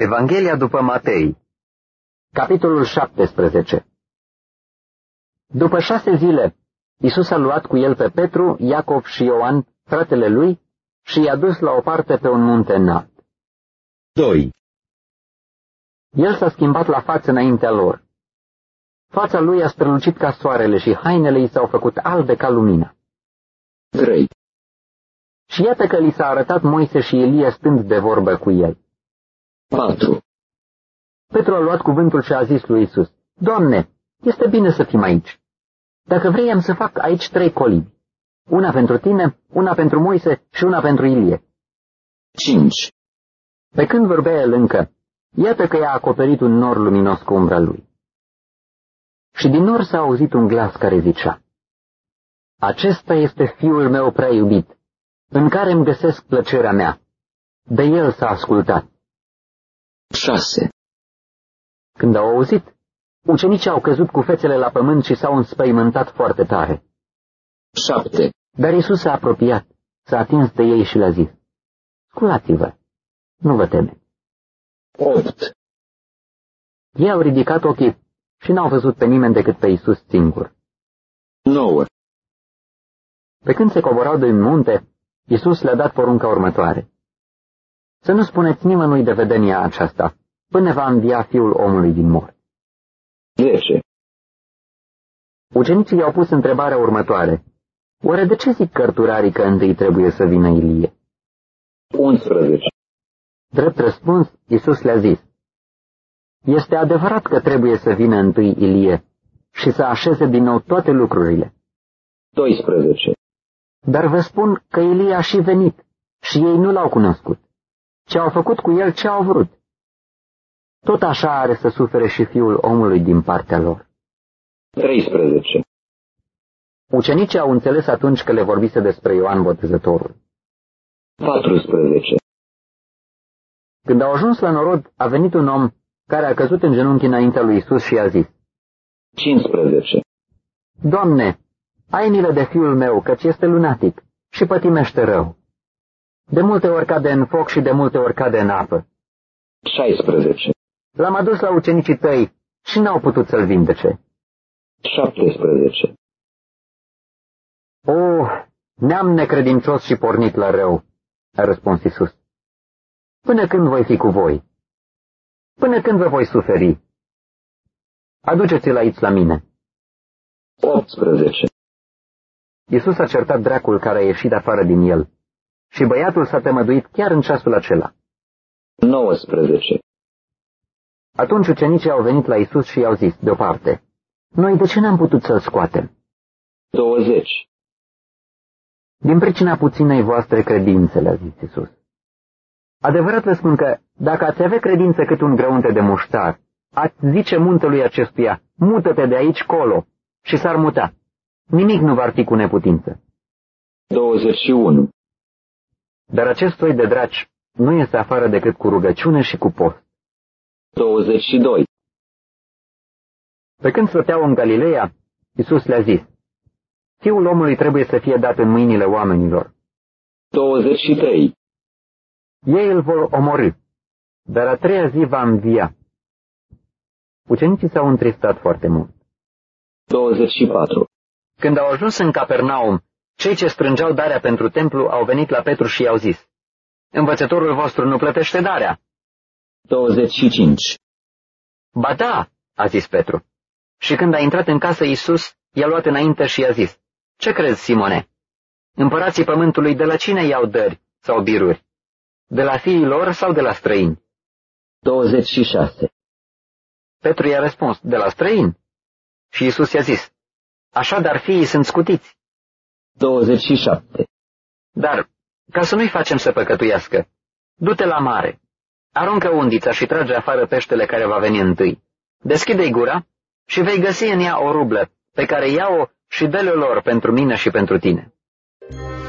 Evanghelia după Matei, capitolul 17. După 6 zile, Iisus a luat cu el pe Petru, Iacov și Ioan, fratele lui, și i-a dus la o parte pe un munte înalt. 2. El s-a schimbat la față înaintea lor. Fața lui a strălucit ca soarele și hainele i s-au făcut albe ca lumina. 3. Și iată că li s-a arătat Moise și Elia stând de vorbă cu el. 4. Petru a luat cuvântul și a zis lui Iisus: Doamne, este bine să fim aici. Dacă vrei, am să fac aici 3 colibi. Una pentru tine, una pentru Moise și una pentru Ilie. 5. Pe când vorbea el încă, iată că i-a acoperit un nor luminos cu umbra lui. Și din nor s-a auzit un glas care zicea: Acesta este Fiul meu prea iubit, în care îmi găsesc plăcerea mea. De el s-a ascultat. 6. Când au auzit, ucenicii au căzut cu fețele la pământ și s-au înspăimântat foarte tare. 7. Dar Iisus s-a apropiat, s-a atins de ei și le-a zis: Sculați-vă, nu vă temeți. 8. Ei au ridicat ochii și n-au văzut pe nimeni decât pe Iisus singur. 9. Pe când se coborau din munte, Iisus le-a dat porunca următoare: Să nu spuneți nimănui de vedenia aceasta, până va învia Fiul omului din morți. 10. Ucenicii i-au pus întrebarea următoare: Oare de ce zic cărturarii că întâi trebuie să vină Ilie? 11. Drept răspuns, Iisus le-a zis: Este adevărat că trebuie să vină întâi Ilie și să așeze din nou toate lucrurile. 12. Dar vă spun că Ilie a și venit și ei nu l-au cunoscut, ci au făcut cu el ce au vrut. Tot așa are să sufere și Fiul omului din partea lor. 13. Ucenicii au înțeles atunci că le vorbise despre Ioan Botezătorul. 14. Când au ajuns la norod, a venit un om care a căzut în genunchi înaintea lui Iisus și a zis: 15. Doamne, ai milă de fiul meu, căci este lunatic și pătimește rău. De multe ori cade în foc și de multe ori cade în apă. 16. L-am adus la ucenicii tăi și n-au putut să-l vindece. 17. O, neam necredincios și pornit la rău, a răspuns Iisus. Până când voi fi cu voi? Până când vă voi suferi? Aduceți-l aici la mine. 18. Iisus a certat dracul care a ieșit afară din el și băiatul s-a tămăduit chiar în ceasul acela. 19. Atunci ucenicii au venit la Iisus și i-au zis deoparte: Noi de ce n-am putut să-l scoatem? 20. Din pricina puținei voastre credințe, le-a zis Iisus. Adevărat vă spun că, dacă ați avea credință cât un grăunte de muștar, ați zice muntelui acestuia: mută-te de aici colo, și s-ar muta. Nimic nu va fi cu neputință. 21. Dar acest soi de draci nu iese afară decât cu rugăciune și cu post. 22. Pe când stăteau în Galileea, Iisus le-a zis: Fiul omului trebuie să fie dat în mâinile oamenilor. 23. Ei îl vor omorî, dar a 3-a zi va învia. Ucenicii s-au întristat foarte mult. 24. Când au ajuns în Capernaum, cei ce strângeau darea pentru templu au venit la Petru și i-au zis: Învățătorul vostru nu plătește darea. 25. Ba da, a zis Petru. Și când a intrat în casă, Iisus i-a luat înainte și i-a zis: Ce crezi, Simone? Împărații pământului de la cine iau dări sau biruri? De la fiii lor sau de la străini? 26. Petru i-a răspuns: De la străini. Și Iisus i-a zis: Așadar fiii sunt scutiți. 27. Dar, ca să nu-i facem să păcătuiască, du-te la mare, aruncă undița și trage afară peștele care va veni întâi. Deschide-i gura și vei găsi în ea o rublă, pe care ia-o și dă-le lor pentru mine și pentru tine.